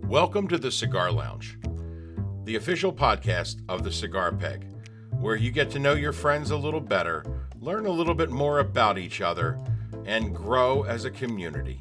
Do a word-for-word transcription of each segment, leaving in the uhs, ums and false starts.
Welcome to the Cigar Lounge, the official podcast of the Cigar Peg, where you get to know your friends a little better, learn a little bit more about each other, and grow as a community.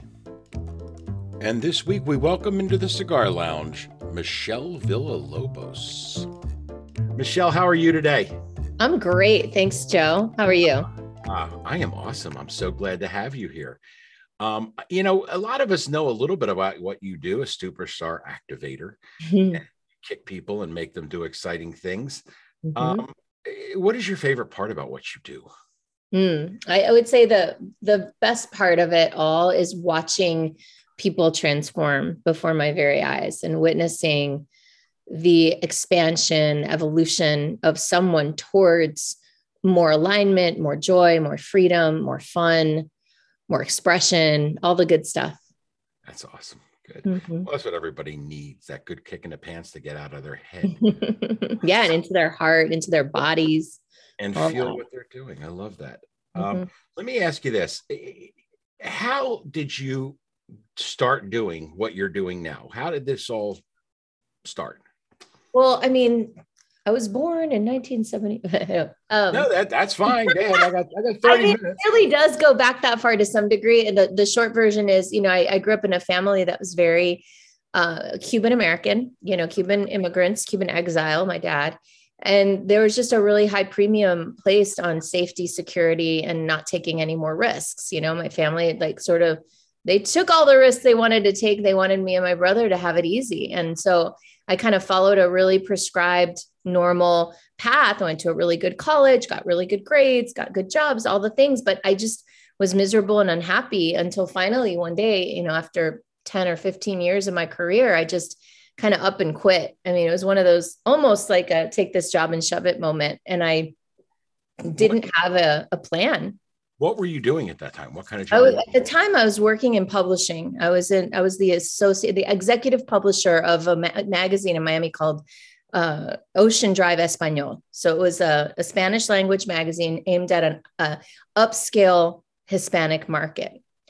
And this week we welcome into the Cigar Lounge, Michelle Villalobos. Michelle, how are you today? I'm great. Thanks, Joe. How are you? Uh, I am awesome. I'm so glad to have you here. Um, you know, a lot of us know a little bit about what you do, a superstar activator, Mm-hmm. kick people and make them do exciting things. Mm-hmm. Um, what is your favorite part about what you do? Mm. I, I would say the the best part of it all is watching people transform before my very eyes and witnessing the expansion, evolution of someone towards more alignment, more joy, more freedom, more fun, more expression, all the good stuff. That's awesome. Good. Mm-hmm. Well, that's what everybody needs, that good kick in the pants to get out of their head. Yeah, and into their heart, into their bodies. And all feel that. what they're doing. I love that. Mm-hmm. Um, let me ask you this. How did you start doing what you're doing now? How did this all start? Well, I mean, I was born in nineteen seventy. um, No, that that's fine. Go ahead. I got I got thirty I mean, minutes. it really does go back that far to some degree. And the, the short version is, you know, I, I grew up in a family that was very uh, Cuban American, you know, Cuban immigrants, Cuban exile, my dad. And there was just a really high premium placed on safety, security, and not taking any more risks. You know, my family, like sort of, they took all the risks they wanted to take. They wanted me and my brother to have it easy. And so I kind of followed a really prescribed, normal path. I went to a really good college, got really good grades, got good jobs, all the things. But I just was miserable and unhappy until finally one day, you know, after ten or fifteen years of my career, I just kind of up and quit. I mean, it was one of those almost like a take this job and shove it moment. And I didn't have a, a plan. What were you doing at that time? What kind of I job? was, at the time I was working in publishing. I was in, I was the associate, the executive publisher of a ma- magazine in Miami called uh, Ocean Drive Espanol. So it was a, a Spanish language magazine aimed at an uh, upscale Hispanic market,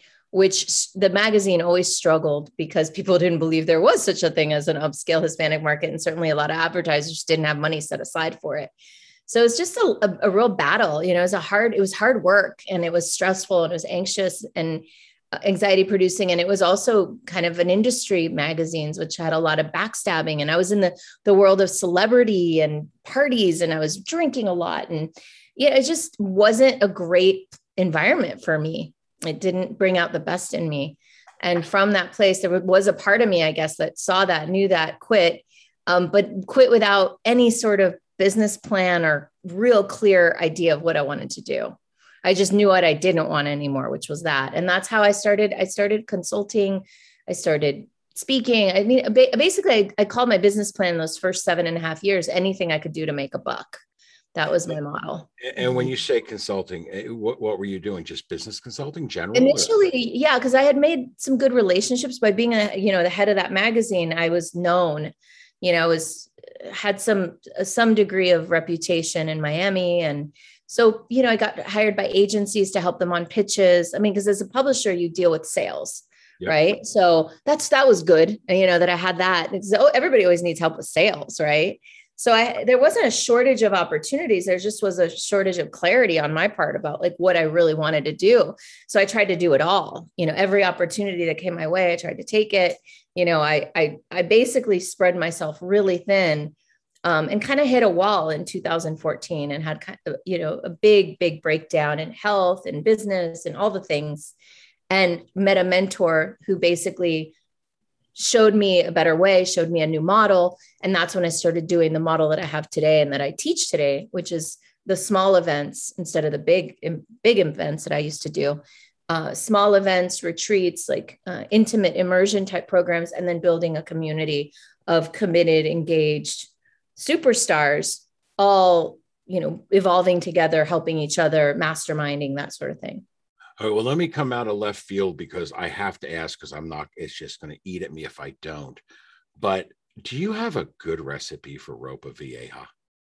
which the magazine always struggled because people didn't believe there was such a thing as an upscale Hispanic market. And certainly a lot of advertisers didn't have money set aside for it. So it's just a, a, a real battle, you know, it was a hard, it was hard work and it was stressful and it was anxious and anxiety producing. And it was also kind of an industry magazines, which had a lot of backstabbing. And I was in the, the world of celebrity and parties and I was drinking a lot. And yeah, it just wasn't a great environment for me. It didn't bring out the best in me. And from that place, there was a part of me, I guess, that saw that, knew that, quit, um, but quit without any sort of business plan or real clear idea of what I wanted to do. I just knew what I didn't want anymore, which was that. And that's how I started. I started consulting. I started speaking. I mean, basically I, I called my business plan those first seven and a half years, anything I could do to make a buck. That was my model. And when you say consulting, what, what were you doing? Just business consulting, general? Initially, or? Yeah, because I had made some good relationships by being a, you know, the head of that magazine. I was known, you know, I was had some some degree of reputation in Miami. And so, you know, I got hired by agencies to help them on pitches. I mean, because as a publisher, you deal with sales, yep. Right? So that's that was good, you know, that I had that. It's, oh, everybody always needs help with sales, right? So I, there wasn't a shortage of opportunities. There just was a shortage of clarity on my part about like what I really wanted to do. So I tried to do it all, you know, every opportunity that came my way, I tried to take it. You know, I, I, I basically spread myself really thin um, and kind of hit a wall in two thousand fourteen and had kind of, you know, a big, big breakdown in health and business and all the things, and met a mentor who basically showed me a better way, showed me a new model. And that's when I started doing the model that I have today and that I teach today, which is the small events instead of the big, big events that I used to do. Uh, small events, retreats, like uh, intimate immersion type programs, and then building a community of committed, engaged superstars, all, you know, evolving together, helping each other, masterminding, that sort of thing. All right, well, let me come out of left field because I have to ask, because I'm not, it's just going to eat at me if I don't. But do you have a good recipe for Ropa Vieja?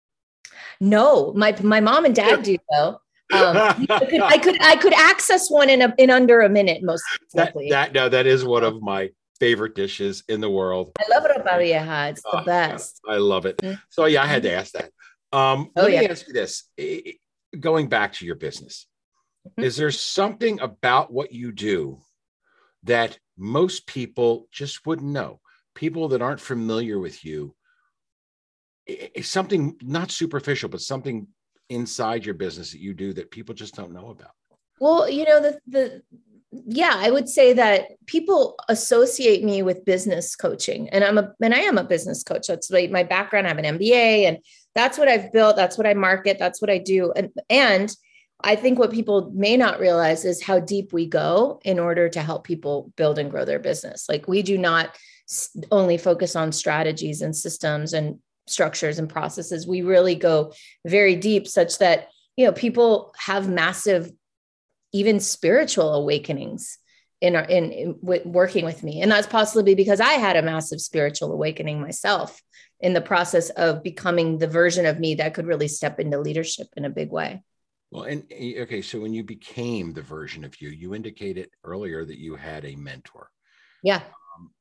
No, my my mom and dad do though. Um, I, could, I could I could access one in a, in under a minute most likely. That, that no, that is one of my favorite dishes in the world. I love ropa vieja. It's the Oh, best. I love it. Mhm. So yeah, I had to ask that. Um, Oh let me yeah. ask you this. Eh, Going back to your business, Mhm. is there something about what you do that most people just wouldn't know? People that aren't familiar with you, it's something not superficial, but something inside your business that you do that people just don't know about. Well, you know, the the yeah, I would say that people associate me with business coaching, and I'm a and I am a business coach. That's like my background. I have an M B A, and that's what I've built. That's what I market. That's what I do. And and I think what people may not realize is how deep we go in order to help people build and grow their business. Like we do not only focus on strategies and systems and structures and processes. We really go very deep, such that you know people have massive, even spiritual awakenings in, our, in, in w- working with me. And that's possibly because I had a massive spiritual awakening myself in the process of becoming the version of me that could really step into leadership in a big way. Well, and okay, so when you became the version of you, you indicated earlier that you had a mentor. Yeah. Um,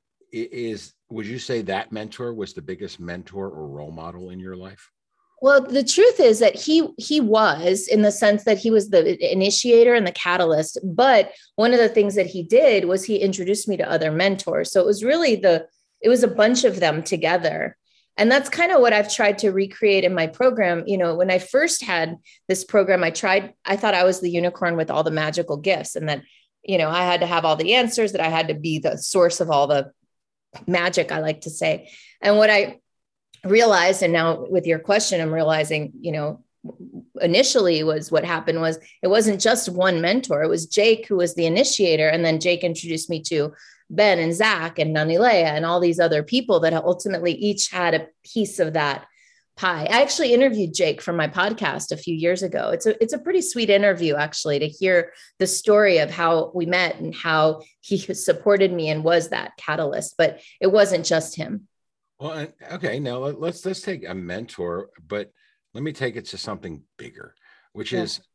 is would you say that mentor was the biggest mentor or role model in your life? Well, the truth is that he he was, in the sense that he was the initiator and the catalyst. But one of the things that he did was he introduced me to other mentors. So it was really the it was a bunch of them together. And that's kind of what I've tried to recreate in my program. You know, when I first had this program, I tried, I thought I was the unicorn with all the magical gifts, and that, you know, I had to have all the answers, that I had to be the source of all the magic, I like to say. And what I realized, and now with your question, I'm realizing, you know, initially was what happened was it wasn't just one mentor. It was Jake who was the initiator. And then Jake introduced me to Ben and Zach and Nanilea and all these other people that ultimately each had a piece of that pie. I actually interviewed Jake for my podcast a few years ago. It's a, it's a pretty sweet interview, actually, to hear the story of how we met and how he supported me and was that catalyst. But it wasn't just him. Well, okay, now let's let's take a mentor, but let me take it to something bigger, which Yeah. is,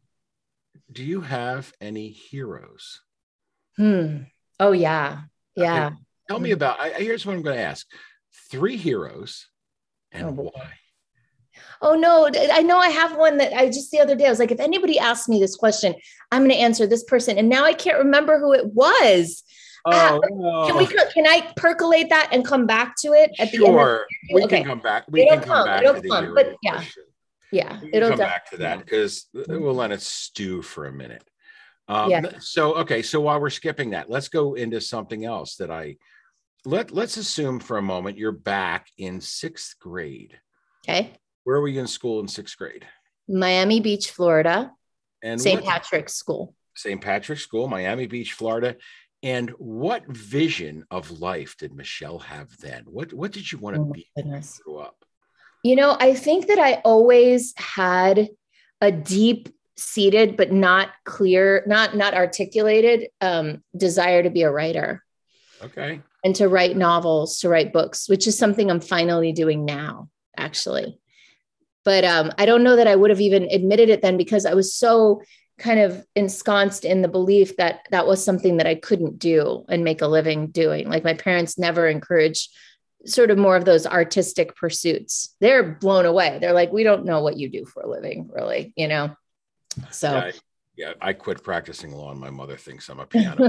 do you have any heroes? Hmm. Oh, yeah. Yeah. Okay. Tell me about, I, here's what I'm going to ask. Three heroes and Oh, boy. why? Oh, no, I know I have one that I just the other day, I was like, if anybody asked me this question, I'm going to answer this person. And now I can't remember who it was. Oh, Ah, no. can we, can I percolate that and come back to it at the end? Sure. We Okay. can come back. We It'll can come come, back it'll to the come, hero but yeah, question. yeah, We can it'll come back to that yeah. because we'll let it stew for a minute. Um, Yeah. So, okay. So while we're skipping that, let's go into something else that I, let, let's assume for a moment you're back in sixth grade. Okay. Where were you in school in sixth grade? Miami Beach, Florida. And Saint Patrick's School. Saint Patrick's School, Miami Beach, Florida. And what vision of life did Michelle have then? What what did you want to Oh, be when you goodness. grew up? You know, I think that I always had a deep seated, but not clear, not, not articulated um, desire to be a writer. Okay. And to write novels, to write books, which is something I'm finally doing now, actually. But um, I don't know that I would have even admitted it then, because I was so kind of ensconced in the belief that that was something that I couldn't do and make a living doing. Like my parents never encouraged sort of more of those artistic pursuits. They're blown away. They're like, we don't know what you do for a living, really, you know? So yeah, I, yeah, I quit practicing law and my mother thinks I'm a piano.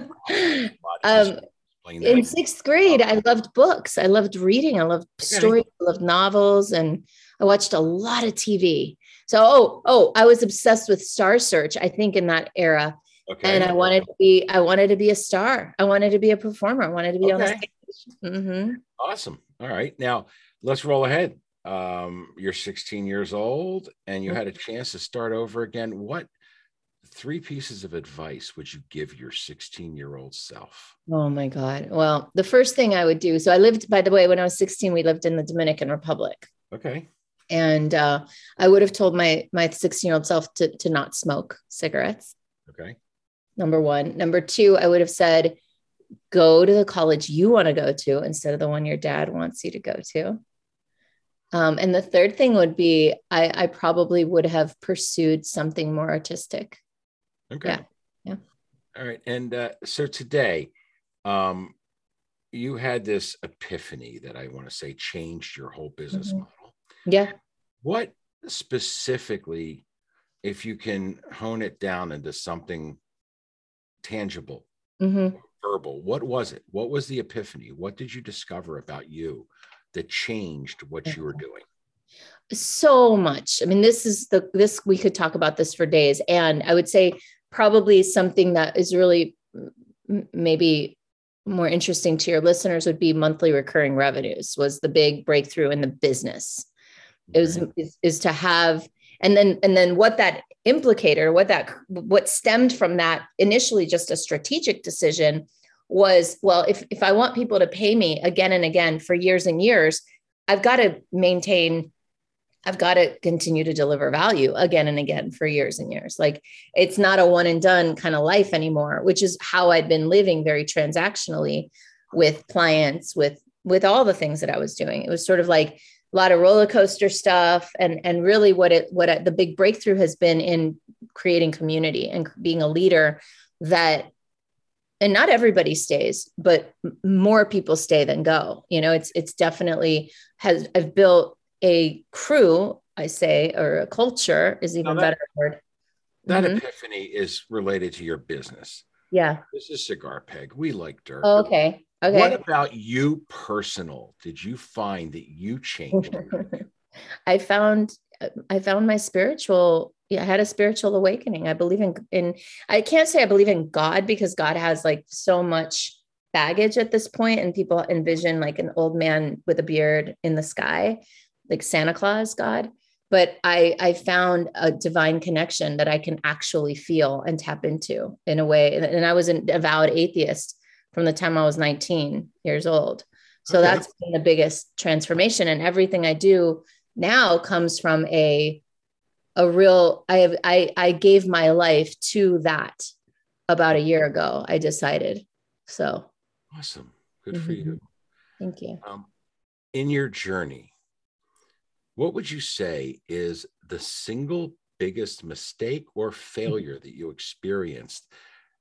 um, in sixth grade, I loved books. I loved reading. I loved okay. stories. I loved novels, and I watched a lot of T V. So, oh, oh, I was obsessed with Star Search, I think, in that era. Okay. And I wanted to be, I wanted to be a star. I wanted to be a performer. I wanted to be okay. on the stage. Mm-hmm. Awesome. All right. Now let's roll ahead. Um, you're sixteen years old and you mm-hmm. had a chance to start over again. What three pieces of advice would you give your sixteen year old self? Oh my God. Well, the first thing I would do. So I lived, by the way, when I was sixteen, we lived in the Dominican Republic. Okay. And uh, I would have told my, my sixteen year old self to, to not smoke cigarettes. Okay. Number one. Number two, I would have said, go to the college you want to go to instead of the one your dad wants you to go to. Um, and the third thing would be, I, I probably would have pursued something more artistic. Okay. Yeah. Yeah. All right. And uh, so today, um, you had this epiphany that I want to say changed your whole business Mhm. model. Yeah. What specifically, if you can hone it down into something tangible, Hmm. verbal, what was it? What was the epiphany? What did you discover about you that changed what you were doing? So much. I mean, this is the, this, we could talk about this for days. And I would say probably something that is really m- maybe more interesting to your listeners would be monthly recurring revenues was the big breakthrough in the business. It was, Okay. is, is to have, and then, and then what that implicator, what that, what stemmed from that initially just a strategic decision was, well, if, if I want people to pay me again and again for years and years, I've got to maintain, I've got to continue to deliver value again and again for years and years. Like it's not a one and done kind of life anymore, which is how I'd been living very transactionally with clients, with, with all the things that I was doing. It was sort of like a lot of roller coaster stuff. And, and really what it, what I, the big breakthrough has been in creating community and being a leader that, and not everybody stays, but more people stay than go. You know, it's, it's definitely has, I've built a crew, I say, or a culture is Now even that better word. that Mhm. epiphany is related to your business. Yeah. This is Cigar Peg. We like dirt. Oh, okay. What Okay. about you personal did you find that you changed? I found, I found my spiritual, yeah, I had a spiritual awakening. I believe in, in, I can't say I believe in God because God has like so much baggage at this point, and people envision like an old man with a beard in the sky, like Santa Claus God. But I, I found a divine connection that I can actually feel and tap into in a way. And, and I was an avowed atheist from the time I was nineteen years old. So Okay. that's been the biggest transformation. And everything I do now comes from a, a real, I have, I, I gave my life to that about a year ago. I decided. So Awesome. Good for mhm. you. Thank you. Um, in your journey, what would you say is the single biggest mistake or failure that you experienced?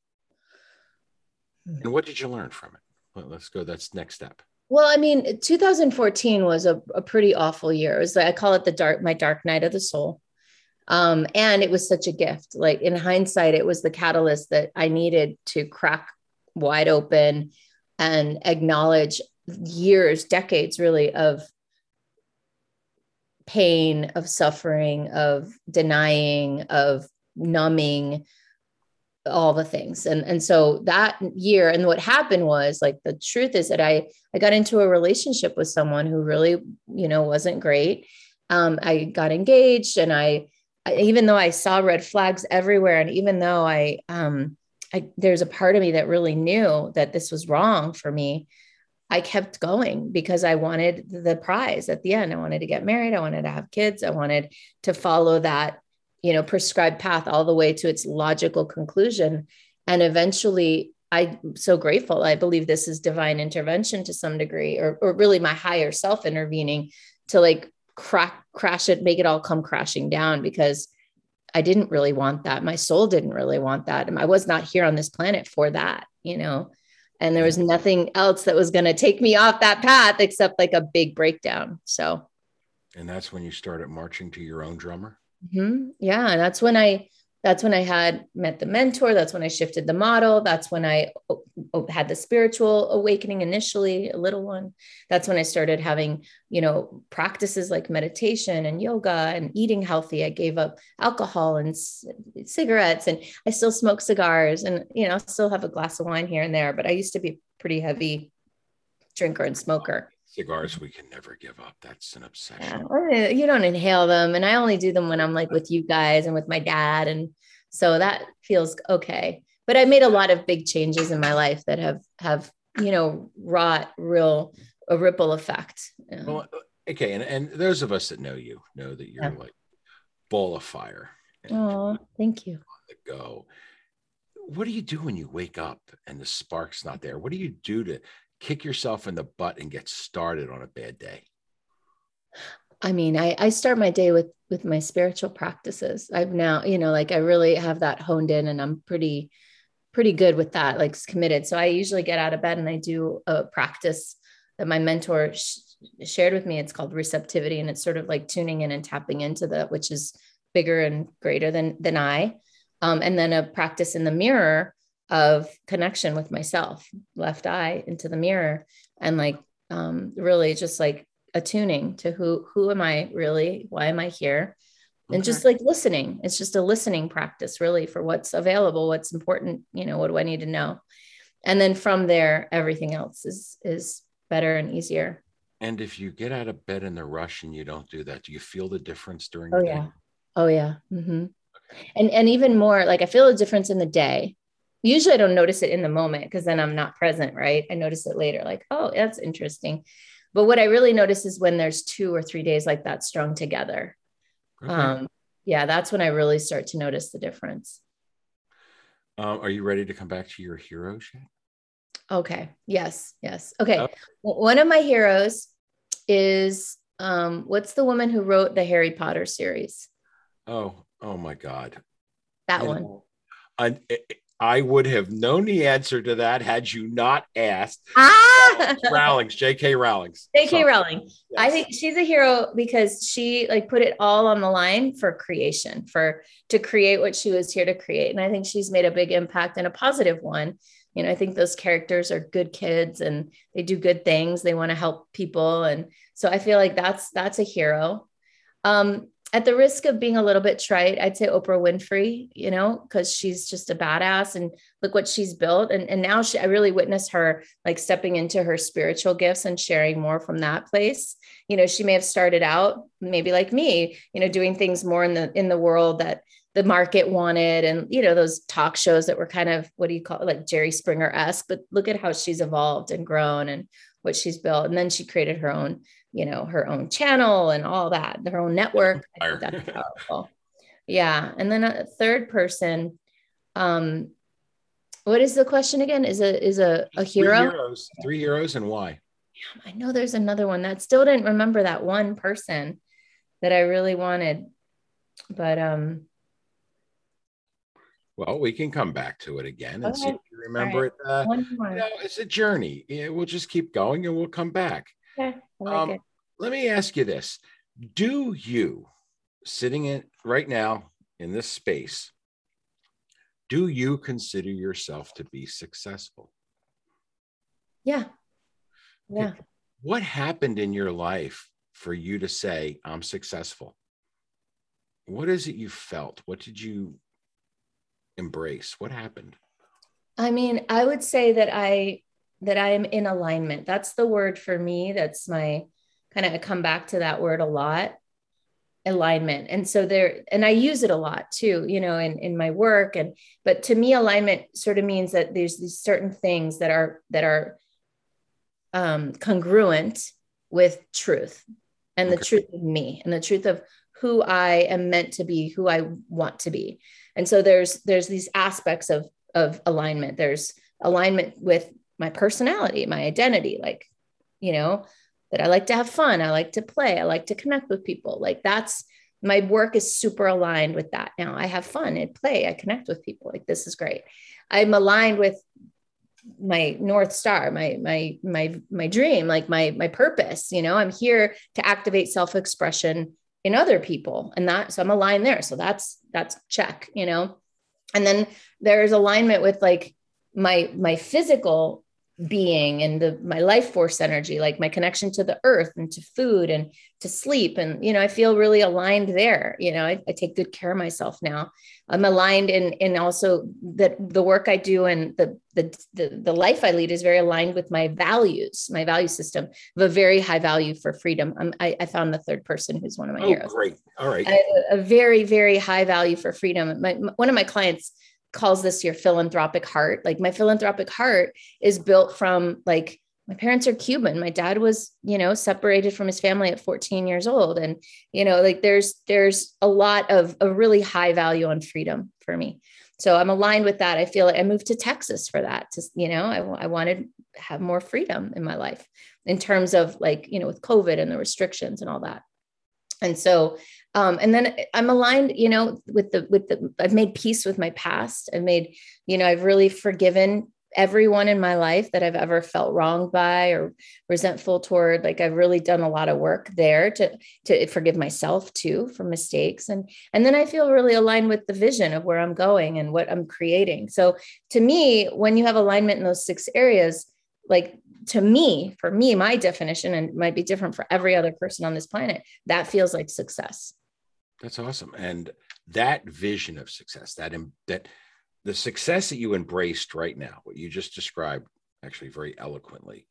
And what did you learn from it? Well, let's go. That's next step. Well, I mean, two thousand fourteen was a, a pretty awful year. It was like, I call it the dark, my dark night of the soul. Um, and it was such a gift. Like in hindsight, it was the catalyst that I needed to crack wide open and acknowledge years, decades really of pain, of suffering, of denying, of numbing, all the things. And, and so that year, and what happened was like, the truth is that I, I got into a relationship with someone who really, you know, wasn't great. Um, I got engaged and I, I, even though I saw red flags everywhere, and even though I, um, I, there's a part of me that really knew that this was wrong for me, I kept going because I wanted the prize at the end. I wanted to get married. I wanted to have kids. I wanted to follow that, you know, prescribed path all the way to its logical conclusion. And eventually, I'm so grateful. I believe this is divine intervention to some degree, or, or really my higher self intervening to like crack, crash it, make it all come crashing down, because I didn't really want that. My soul didn't really want that. And I was not here on this planet for that, you know, and there Yeah. was nothing else that was going to take me off that path except like a big breakdown. So, And that's when you started marching to your own drummer? mm-hmm. Yeah. And that's when I, that's when I had met the mentor. That's when I shifted the model. That's when I o- o- had the spiritual awakening initially, a little one. That's when I started having, you know, practices like meditation and yoga and eating healthy. I gave up alcohol and c- cigarettes, and I still smoke cigars, and, you know, still have a glass of wine here and there, but I used to be a pretty heavy drinker and smoker. Cigars we can never give up. That's an obsession. Yeah, well, you don't inhale them. And I only do them when I'm like with you guys and with my dad. And so that feels okay. But I made a lot of big changes in my life that have, have, you know, wrought real, a ripple effect. Yeah. Well, okay. And, and those of us that know you know that you're Yeah. like ball of fire and Oh, thank you. on the go. What do you do when you wake up and the spark's not there? What do you do to kick yourself in the butt and get started on a bad day? I mean, I, I start my day with, with my spiritual practices. I've now, you know, like I really have that honed in, and I'm pretty, pretty good with that, like committed. So I usually get out of bed and I do a practice that my mentor sh- shared with me. It's called receptivity. And it's sort of like tuning in and tapping into the, which is bigger and greater than, than I. Um, and then a practice in the mirror of connection with myself, left eye into the mirror, and like, um, really just like attuning to who, who am I really? Why am I here? And Okay. just like listening. It's just a listening practice really for what's available, what's important, you know, what do I need to know? And then from there, everything else is, is better and easier. And if you get out of bed in the rush and you don't do that, do you feel the difference during Oh the yeah. day? Oh yeah. Mm-hmm. And, and even more, like I feel a difference in the day. Usually I don't notice it in the moment because then I'm not present, right? I notice it later, like, oh, that's interesting. But what I really notice is when there's two or three days like that strung together. Okay. Um, yeah, that's when I really start to notice the difference. Um, are you ready to come back to your heroes yet? Okay. Yes. Yes. Okay. Oh. One of my heroes is, um, what's the woman who wrote the Harry Potter series? Oh, oh my God. That You one. know, I, I would have known the answer to that had you not asked. Ah, Rowling's, J K. Rowling's. J K. Rowling. Yes. I think she's a hero because she like put it all on the line for creation, for to create what she was here to create. And I think she's made a big impact and a positive one. You know, I think those characters are good kids and they do good things. They want to help people. And so I feel like that's, that's a hero. Um, at the risk of being a little bit trite, I'd say Oprah Winfrey, you know, because she's just a badass and look what she's built. And, and now she, I really witness her like stepping into her spiritual gifts and sharing more from that place. You know, she may have started out maybe like me, you know, doing things more in the, in the world that the market wanted. And, you know, those talk shows that were kind of, what do you call it? Like Jerry Springer-esque, but look at how she's evolved and grown and what she's built. And then she created her own, you know, her own channel and all that, her own network. I think that's powerful. Yeah. And then a third person, um, what is the question again? Is a, is a, a hero? Three heroes, three heroes and why? I know there's another one that still didn't remember that one person that I really wanted, but, um, well, we can come back to it again and okay. see if you remember right. it. Uh, one more. You know, it's a journey. Yeah, we'll just keep going and we'll come back. Okay. I like um, it. Let me ask you this. Do you, sitting in right now in this space, do you consider yourself to be successful? Yeah. Yeah. Okay. What happened in your life for you to say, I'm successful? What is it you felt? What did you embrace? What happened? I mean, I would say that I that I am in alignment. That's the word for me. That's my kind of I come back to that word a lot. Alignment. And so there, and I use it a lot too, you know, in, in my work. And but to me, alignment sort of means that there's these certain things that are that are um congruent with truth and the Okay. truth of me and the truth of who I am meant to be, who I want to be. And so there's there's these aspects of of alignment. There's alignment with my personality, my identity, like, you know, that I like to have fun. I like to play. I like to connect with people. Like that's my work is super aligned with that. Now I have fun and play. I connect with people. Like this is great. I'm aligned with my North Star, my, my, my, my dream, like my, my purpose. You know, I'm here to activate self-expression in other people. And that, so I'm aligned there. So that's, that's check, you know. And then there's alignment with like my, my physical being and the, my life force energy, like my connection to the earth and to food and to sleep. And, you know, I feel really aligned there. You know, I, I take good care of myself now. I'm aligned in, in also that the work I do and the, the, the, the life I lead is very aligned with my values, my value system. I have a very high value for freedom. I'm, I, I found the third person who's one of my Oh, heroes. great. All right. I have a very, very high value for freedom. My, one of my clients calls this your philanthropic heart. Like my philanthropic heart is built from like, my parents are Cuban. My dad was, you know, separated from his family at fourteen years old. And, you know, like there's, there's a lot of a really high value on freedom for me. So I'm aligned with that. I feel like I moved to Texas for that. To, you know, I, I wanted to have more freedom in my life in terms of like, you know, with COVID and the restrictions and all that. And so, um, and then I'm aligned, you know, with the, with the, I've made peace with my past. I've made, you know, I've really forgiven everyone in my life that I've ever felt wronged by or resentful toward. Like I've really done a lot of work there to, to forgive myself too for mistakes. And, and then I feel really aligned with the vision of where I'm going and what I'm creating. So to me, when you have alignment in those six areas, like to me, for me, my definition, and it might be different for every other person on this planet, that feels like success. That's awesome. And that vision of success, that, that the success that you embraced right now, what you just described actually very eloquently,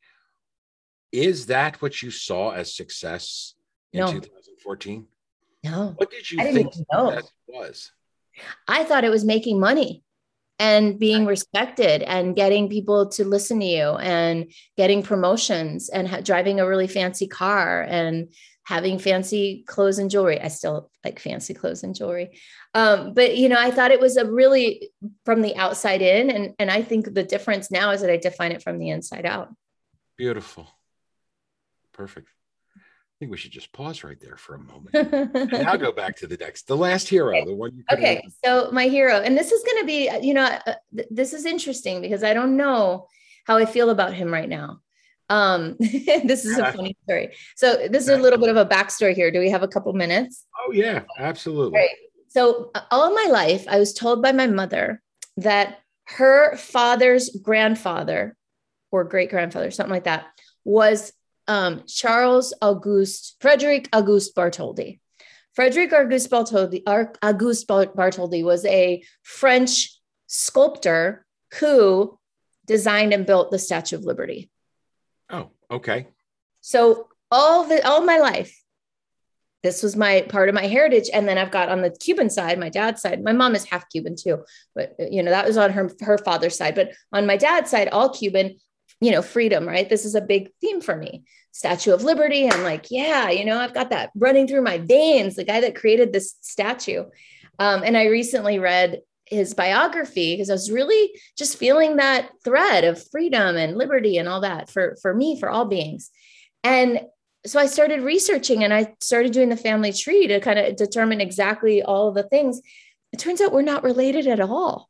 is that what you saw as success in No. two thousand fourteen? No. What did you I think didn't even know. success was? I thought it was making money and being respected and getting people to listen to you and getting promotions and ha- driving a really fancy car and having fancy clothes and jewelry. I still like fancy clothes and jewelry. Um, but, you know, I thought it was a really from the outside in. And, and I think the difference now is that I define it from the inside out. Beautiful. Perfect. I think we should just pause right there for a moment. And now go back to the next, the last hero, the one you Okay. So my hero, and this is going to be, you know, uh, th- this is interesting because I don't know how I feel about him right now. Um, this is a funny story. So this is a little bit of a backstory here. Do we have a couple minutes? Oh yeah, absolutely. Right. So all my life, I was told by my mother that her father's grandfather or great grandfather, something like that, was um, Charles Auguste, Frederick Auguste Bartholdi. Frederick Auguste Bartholdi, Auguste Bartholdi was a French sculptor who designed and built the Statue of Liberty. Oh, okay. So all the all my life, this was my part of my heritage. And then I've got on the Cuban side, my dad's side, my mom is half Cuban too, but you know, that was on her, her father's side. But on my dad's side, all Cuban, you know, freedom, right? This is a big theme for me. Statue of Liberty. I'm like, yeah, you know, I've got that running through my veins, the guy that created this statue. Um, and I recently read his biography because I was really just feeling that thread of freedom and liberty and all that for, for me, for all beings. And so I started researching and I started doing the family tree to kind of determine exactly all of the things. It turns out we're not related at all.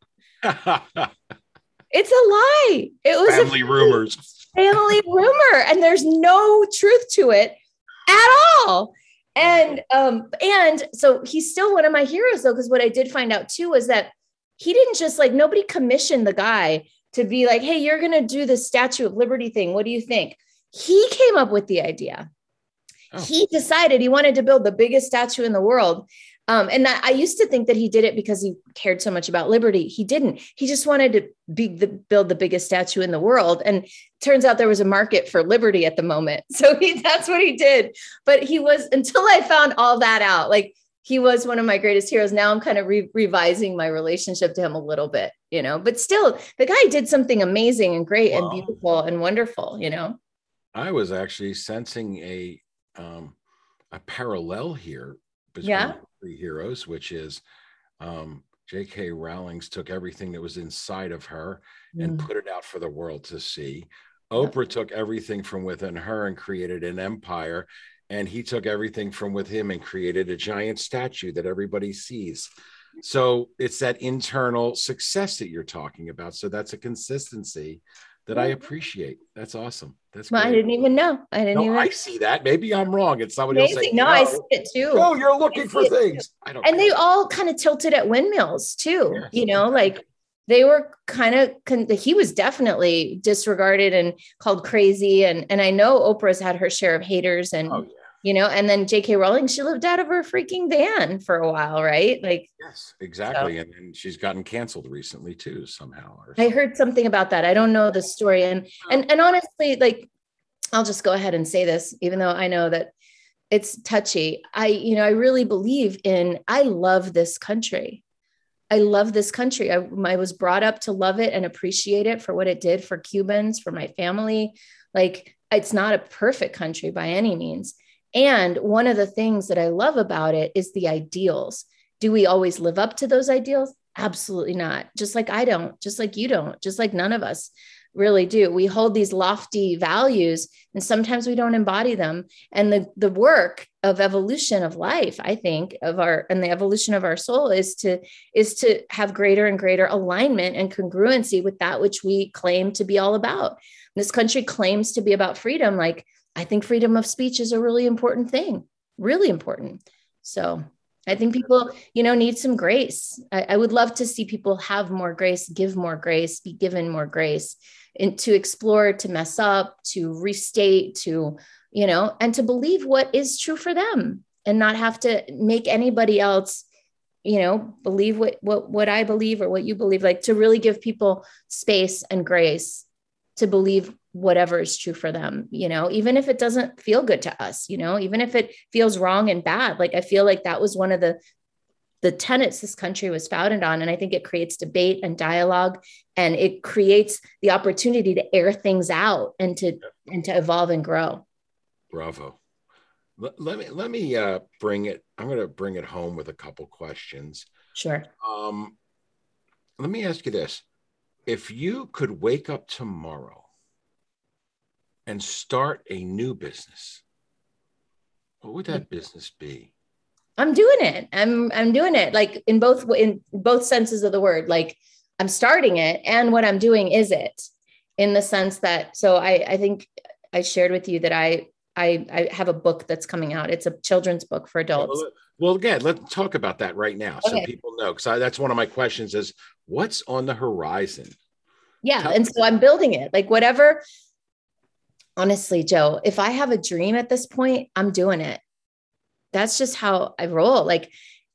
It's a lie. It was family a rumors, family rumor, and there's no truth to it at all. And, um, and so he's still one of my heroes though. Cause what I did find out too, was that he didn't just like, nobody commissioned the guy to be like, hey, you're going to do the Statue of Liberty thing. What do you think? He came up with the idea. Oh. He decided he wanted to build the biggest statue in the world. Um, and I, I used to think that he did it because he cared so much about liberty. He didn't. He just wanted to be the, build the biggest statue in the world. And turns out there was a market for liberty at the moment. So he, that's what he did. But he was, until I found all that out, like he was one of my greatest heroes. Now I'm kind of re- revising my relationship to him a little bit, you know, but still the guy did something amazing and great wow. and beautiful and wonderful, you know. I was actually sensing a, um, a parallel here between yeah. three heroes, which is um, J K Rowling's took everything that was inside of her mm. and put it out for the world to see. Oprah yeah. took everything from within her and created an empire. And he took everything from with him and created a giant statue that everybody sees. So it's that internal success that you're talking about. So that's a consistency that I appreciate. That's awesome. That's well, I didn't even know. I didn't no, even. I see that. Maybe I'm wrong. It's somebody else saying, no, no, I see it too. No, you're looking for things. I don't. And know. They all kind of tilted at windmills too. Yes. You know, like they were kind of. Con- he was definitely disregarded and called crazy. And and I know Oprah's had her share of haters and. Oh, yeah. You know, and then J K Rowling, she lived out of her freaking van for a while, right? Like, yes, exactly. So. And, and she's gotten canceled recently too, somehow. Or I heard something about that. I don't know the story. And, and, and honestly, like, I'll just go ahead and say this, even though I know that it's touchy. I, you know, I really believe in, I love this country. I love this country. I, I was brought up to love it and appreciate it for what it did for Cubans, for my family. Like, it's not a perfect country by any means. And one of the things that I love about it is the ideals. Do we always live up to those ideals? Absolutely not. Just like I don't, just like you don't, just like none of us. really do. We hold these lofty values and sometimes we don't embody them. And the, the work of evolution of life, I think, of our, and the evolution of our soul is to, is to have greater and greater alignment and congruency with that which we claim to be all about. This country claims to be about freedom. Like, I think freedom of speech is a really important thing, really important. So I think people, you know, need some grace. I, I would love to see people have more grace, give more grace, be given more grace, and to explore, to mess up, to restate, to, you know, and to believe what is true for them and not have to make anybody else, you know, believe what, what, what I believe or what you believe, like to really give people space and grace to believe whatever is true for them, you know, even if it doesn't feel good to us, you know, even if it feels wrong and bad. Like, I feel like that was one of the, the tenets this country was founded on. And I think it creates debate and dialogue, and it creates the opportunity to air things out and to, and to evolve and grow. Bravo. Let, let me, let me uh, bring it, I'm going to bring it home with a couple questions. Sure. Um, let me ask you this. If you could wake up tomorrow and start a new business, what would that business be? I'm doing it. I'm, I'm doing it like in both, in both senses of the word. Like, I'm starting it, and what I'm doing is it, in the sense that, so I, I think I shared with you that I, I, I have a book that's coming out. It's a children's book for adults. Well, well again, let's talk about that right now. Okay. So people know, because that's one of my questions is, what's on the horizon? Yeah. Tell- and so I'm building it, like whatever. Honestly, Joe, if I have a dream at this point, I'm doing it. That's just how I roll. Like,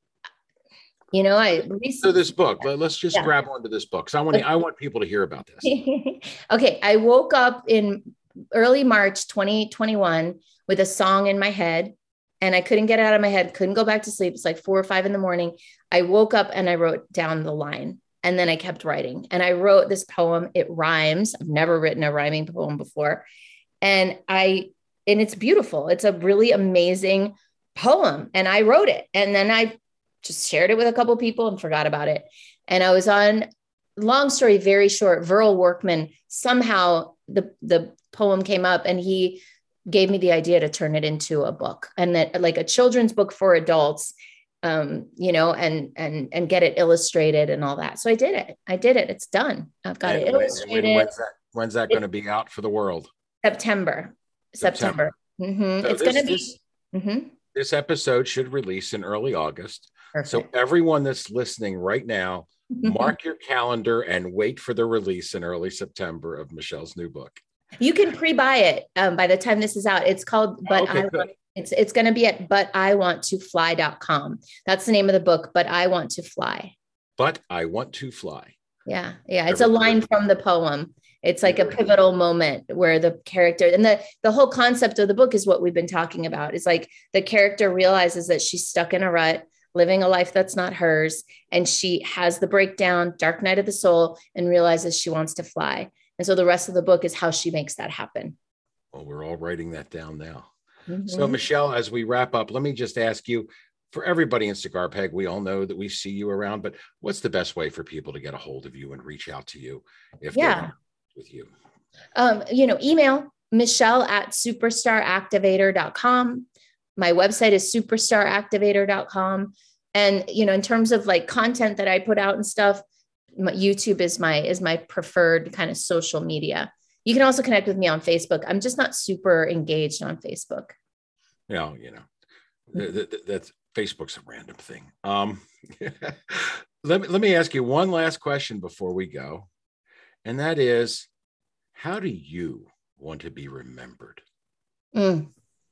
you know, I recently, so this book, let's just yeah. grab onto this book. So I want to, I want people to hear about this. Okay. I woke up in early March, twenty twenty-one with a song in my head, and I couldn't get it out of my head. Couldn't go back to sleep. It's like four or five in the morning. I woke up and I wrote down the line, and then I kept writing, and I wrote this poem. It rhymes. I've never written a rhyming poem before. And I, and it's beautiful. It's a really amazing poem. And I wrote it. And then I just shared it with a couple of people and forgot about it. And I was on, long story, very short, Verl Workman, somehow the, the poem came up, and he gave me the idea to turn it into a book, and that, like, a children's book for adults, um, you know, and, and, and get it illustrated and all that. So I did it. I did it. It's done. I've got and it when, illustrated. When, when's that, when's that going to be out for the world? September. September. September. Mm-hmm. So it's going to be. This, mm-hmm. this episode should release in early August. Perfect. So everyone that's listening right now, mark your calendar and wait for the release in early September of Michelle's new book. You can pre-buy it um, by the time this is out. It's called, but okay, I want, it's it's going to be at but I want to fly dot com. That's the name of the book, But I Want to Fly. But I Want to Fly. Yeah. Yeah. It's a line from the poem. It's like a pivotal moment where the character, and the, the whole concept of the book is what we've been talking about. It's like the character realizes that she's stuck in a rut, living a life that's not hers. And she has the breakdown, dark night of the soul, and realizes she wants to fly. And so the rest of the book is how she makes that happen. Well, we're all writing that down now. Mm-hmm. So Michelle, as we wrap up, let me just ask you, for everybody in Cigar Peg, we all know that we see you around, but what's the best way for people to get a hold of you and reach out to you if yeah. they want with you? Um, you know, email Michelle at superstar activator dot com. My website is superstar activator dot com. And, you know, in terms of like content that I put out and stuff, YouTube is my, is my preferred kind of social media. You can also connect with me on Facebook. I'm just not super engaged on Facebook. No, you know, mm-hmm. that, that, that's Facebook's a random thing. Um, let me, let me ask you one last question before we go. And that is, how do you want to be remembered? Mm.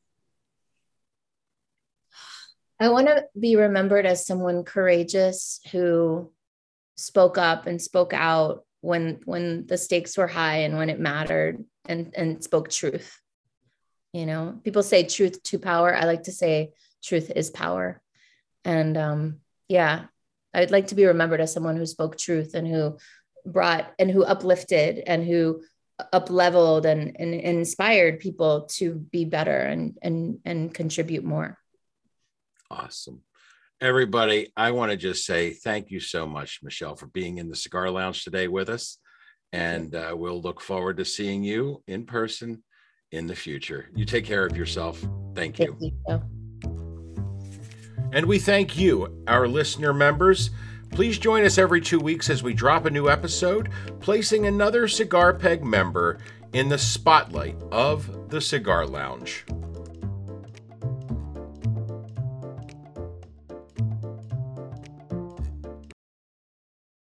I want to be remembered as someone courageous who spoke up and spoke out when, when the stakes were high and when it mattered, and, and spoke truth. You know, people say truth to power. I like to say truth is power. And um, yeah, I'd like to be remembered as someone who spoke truth and who brought and who uplifted and who up-leveled and, and, and inspired people to be better and, and, and contribute more. Awesome. Everybody, I want to just say thank you so much, Michelle, for being in the Cigar Lounge today with us. And uh, we'll look forward to seeing you in person in the future. You take care of yourself. Thank you. Thank you. And we thank you, our listener members. Please join us every two weeks as we drop a new episode, placing another Cigar Peg member in the spotlight of the Cigar Lounge.